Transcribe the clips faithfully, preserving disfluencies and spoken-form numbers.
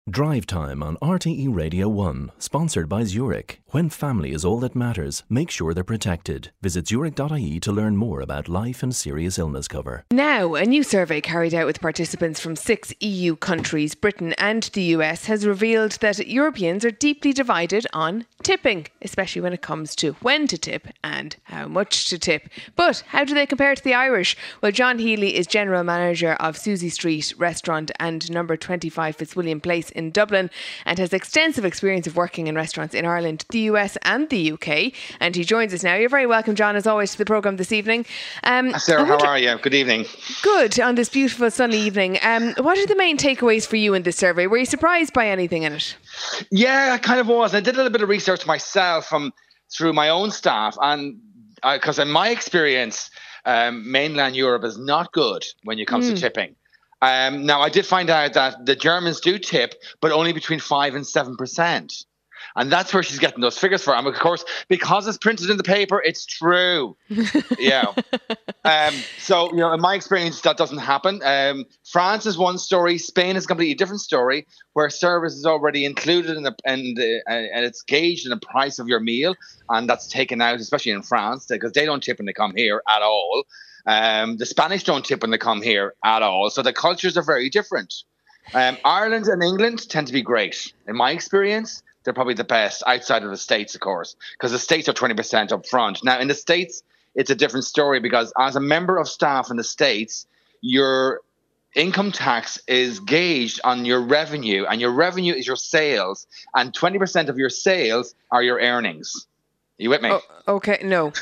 Drive Time on R T E Radio one, sponsored by Zurich. When family is all that matters, make sure they're protected. Visit zurich dot I E to learn more about life and serious illness cover. Now, a new survey carried out with participants from six E U countries, Britain and the U S, has revealed that Europeans are deeply divided on tipping, especially when it comes to when to tip and how much to tip. But how do they compare to the Irish? Well, John Healy is General Manager of Susie Street Restaurant and number twenty-five Fitzwilliam Place in Dublin, and has extensive experience of working in restaurants in Ireland, the U S and the U K. And he joins us now. You're very welcome, John, as always, to the programme this evening. Um, Sarah, how are you? Good evening. Good, on this beautiful sunny evening. Um, what are the main takeaways for you in this survey? Were you surprised by anything in it? Yeah, I kind of was. I did a little bit of research myself from through my own staff, and because uh, in my experience, um, mainland Europe is not good when it comes mm. to tipping. Um, now, I did find out that the Germans do tip, but only between five and seven percent. And that's where she's getting those figures from. Of course, because it's printed in the paper, it's true. yeah. Um, so, you know, in my experience, that doesn't happen. Um, France is one story. Spain is a completely different story, where service is already included in the, and, uh, and it's gauged in the price of your meal. And that's taken out, especially in France, because they don't tip when they come here at all. Um, the Spanish don't tip when they come here at all. So the cultures are very different. Um, Ireland and England tend to be great. In my experience, they're probably the best outside of the States, of course, because the States are twenty percent up front. Now, in the States, it's a different story because as a member of staff in the States, your income tax is gauged on your revenue, and your revenue is your sales, and twenty percent of your sales are your earnings. Are you with me? Oh, okay, no.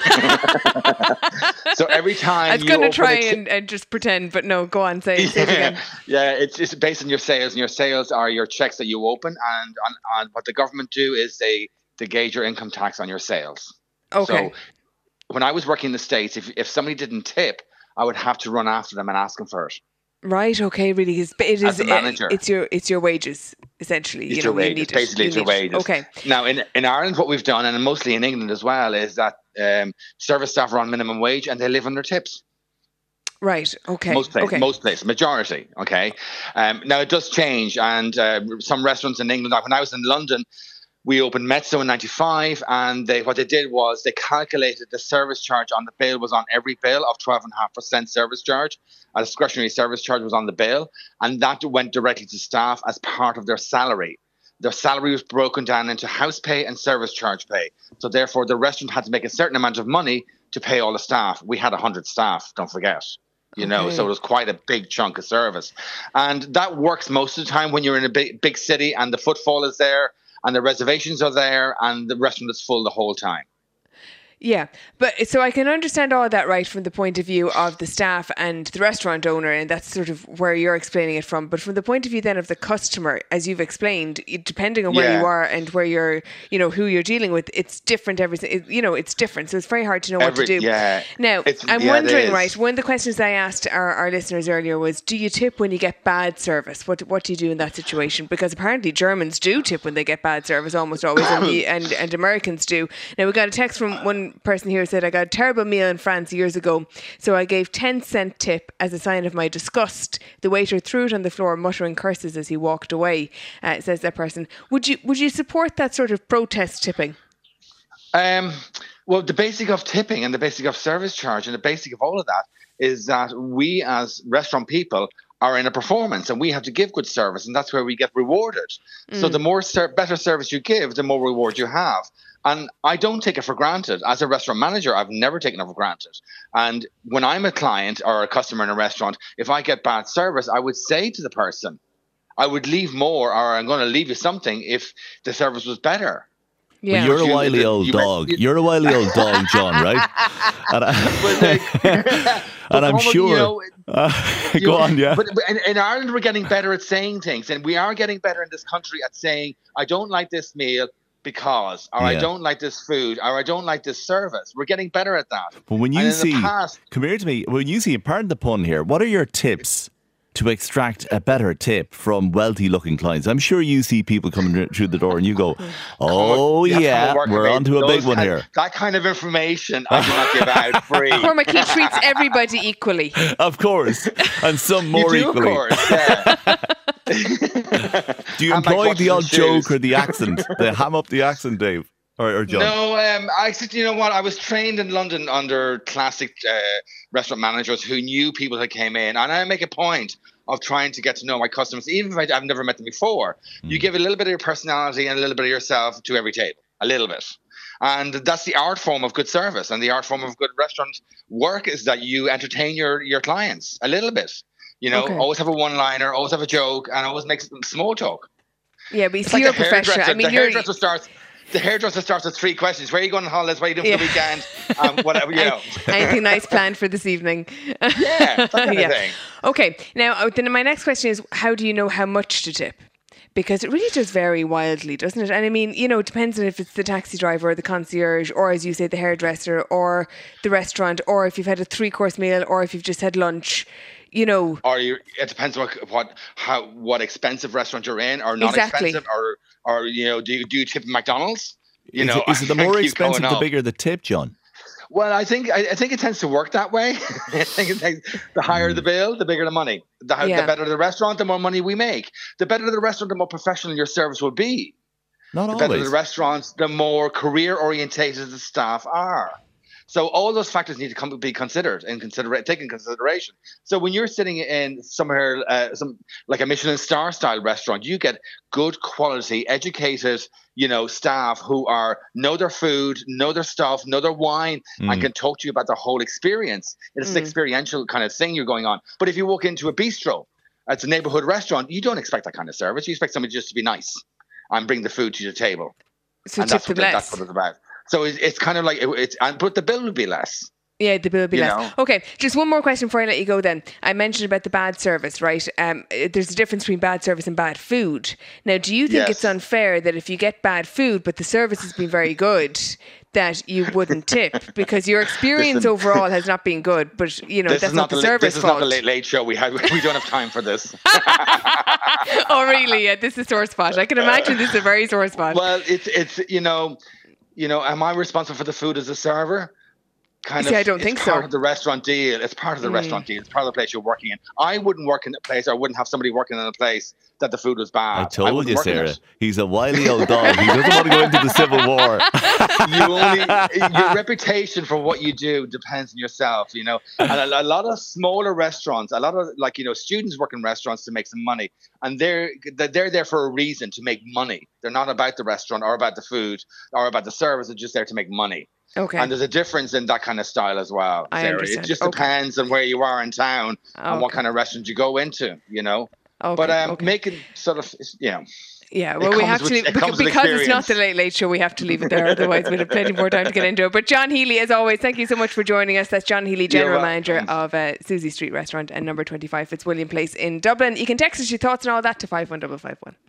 So every time I was going to try t- and, and just pretend, but no, go on, say, say it again. Yeah, it's, it's based on your sales, and your sales are your checks that you open, and on, on what the government do is they, they gauge your income tax on your sales. Okay. So when I was working in the States, if if somebody didn't tip, I would have to run after them and ask them for it. Right. Okay. Really, it is. As a manager, it, it's your it's your wages essentially. It's you your know, wages. You need Basically, it. it's your wages. It. Okay. Now, in in Ireland, what we've done, and mostly in England as well, is that um, service staff are on minimum wage and they live on their tips. Right. Okay. Most places, okay. most places, majority. Okay. Um, now it does change, and uh, some restaurants in England. When I was in London, we opened Mezzo in ninety-five, and they what they did was they calculated the service charge on the bill was on every bill of twelve and a half percent service charge. A discretionary service charge was on the bill, and that went directly to staff as part of their salary. Their salary was broken down into house pay and service charge pay. So therefore, the restaurant had to make a certain amount of money to pay all the staff. We had one hundred staff, don't forget. You know, okay. So it was quite a big chunk of service. And that works most of the time when you're in a big, big city and the footfall is there and the reservations are there and the restaurant is full the whole time. Yeah, but so I can understand all of that, right, from the point of view of the staff and the restaurant owner, and that's sort of where you're explaining it from. But from the point of view then of the customer, as you've explained, depending on where yeah. you are and where you're, you know, who you're dealing with, it's different. Everything, it, you know, it's different. So it's very hard to know Every, what to do. Yeah, now, I'm yeah, wondering, right, one of the questions I asked our, our listeners earlier was, do you tip when you get bad service? What what do you do in that situation? Because apparently Germans do tip when they get bad service almost always, and, the, and, and Americans do. Now, we got a text from one person here who said, I got a terrible meal in France years ago, so I gave ten cent tip as a sign of my disgust. The waiter threw it on the floor, muttering curses as he walked away, uh, says that person. Would you would you support that sort of protest tipping? Um, well, the basic of tipping and the basic of service charge and the basic of all of that is that we as restaurant people are in a performance and we have to give good service, and that's where we get rewarded. Mm. So the more ser- better service you give, the more reward you have. And I don't take it for granted. As a restaurant manager, I've never taken it for granted. And when I'm a client or a customer in a restaurant, if I get bad service, I would say to the person, I would leave more, or I'm going to leave you something if the service was better. Yeah. Well, you're a wily old you dog. Went, you, you're a wily old dog, John, right? And, I, and I'm sure. You know, uh, go know, on, yeah. But, but in, in Ireland, we're getting better at saying things, and we are getting better in this country at saying, "I don't like this meal because," or yeah. "I don't like this food," or "I don't like this service." We're getting better at that. But when you see, past, come here to me. When you see, pardon the pun here, what are your tips to extract a better tip from wealthy-looking clients? I'm sure you see people coming through the door and you go, oh, yeah, yeah we're on to a big one kind, here. That kind of information I do not give out free. Cormac, he treats everybody equally. Of course. And some more you do, equally. Of course, yeah. Do you employ the odd joke or the accent? The ham up the accent, Dave? Or, or John? No, um, I you know what? I was trained in London under classic uh, restaurant managers who knew people that came in, and I make a point of trying to get to know my customers, even if I, I've never met them before. Mm. You give a little bit of your personality and a little bit of yourself to every table, a little bit, and that's the art form of good service and the art form of good restaurant work is that you entertain your your clients a little bit. You know, okay. Always have a one-liner, always have a joke, and always make some small talk. Yeah, but it's you're like a professional. I mean, the you're... hairdresser starts. The hairdresser starts with three questions. Where are you going on holidays? What are you doing yeah. for the weekend? Um, whatever, you know. Anything nice planned for this evening? Yeah, that kind yeah. of thing. Okay. Now, then my next question is, how do you know how much to tip? Because it really does vary wildly, doesn't it? And I mean, you know, it depends on if it's the taxi driver or the concierge or, as you say, the hairdresser or the restaurant, or if you've had a three-course meal or if you've just had lunch. You know, or you, it depends what what how what expensive restaurant you're in, or not exactly. expensive, or or you know, do you do you tip at McDonald's? You is know, it, is it the more expensive, the bigger the tip, John? Well, I think I, I think it tends to work that way. I think it takes, the higher the bill, the bigger the money. The, yeah. the better the restaurant, the more money we make. The better the restaurant, the more professional your service will be. Not the always. The better the restaurants, the more career orientated the staff are. So all those factors need to come, be considered and consider taken into consideration. So when you're sitting in somewhere, uh, some like a Michelin star style restaurant, you get good quality, educated, you know, staff who are know their food, know their stuff, know their wine, mm. and can talk to you about the whole experience. It's mm. an experiential kind of thing you're going on. But if you walk into a bistro, it's a neighborhood restaurant, you don't expect that kind of service. You expect somebody just to be nice and bring the food to your table. So and tip that's what, them less. that's what it's about. So it's, it's kind of like, it, it's, but the bill will be less. Yeah, the bill will be you less. know? Okay, just one more question before I let you go then. I mentioned about the bad service, right? Um, there's a difference between bad service and bad food. Now, do you think yes. it's unfair that if you get bad food, but the service has been very good, that you wouldn't tip? Because your experience Listen, overall has not been good, but, you know, that's not, not the, the service This is fault. not the Late Late Show. We, have, we don't have time for this. Oh, really? Yeah, this is sore spot. I can imagine this is a very sore spot. Well, it's, it's you know... You know, am I responsible for the food as a server? Kind See, of, I don't it's think part so. of the restaurant deal. It's part of the mm. restaurant deal. It's part of the place you're working in. I wouldn't work in a place, or I wouldn't have somebody working in a place that the food was bad. I told I you, Sarah. He's a wily old dog. He doesn't want to go into the Civil War. You only, your reputation for what you do depends on yourself, you know. And a, a lot of smaller restaurants, a lot of like, you know, students work in restaurants to make some money. And they're they're there for a reason, to make money. They're not about the restaurant or about the food or about the service. They're just there to make money. Okay. And there's a difference in that kind of style as well, I Sarah. understand. It just okay. depends on where you are in town okay. and what kind of restaurant you go into, you know. Okay. But um, okay. make it sort of, you know. Yeah, well, we have with, to leave, it because, because it's not the Late Late Show, we have to leave it there. Otherwise, we'll have plenty more time to get into it. But John Healy, as always, thank you so much for joining us. That's John Healy, General Manager of uh, Susie Street Restaurant and number twenty-five Fitzwilliam Place in Dublin. You can text us your thoughts and all that to five one five five one.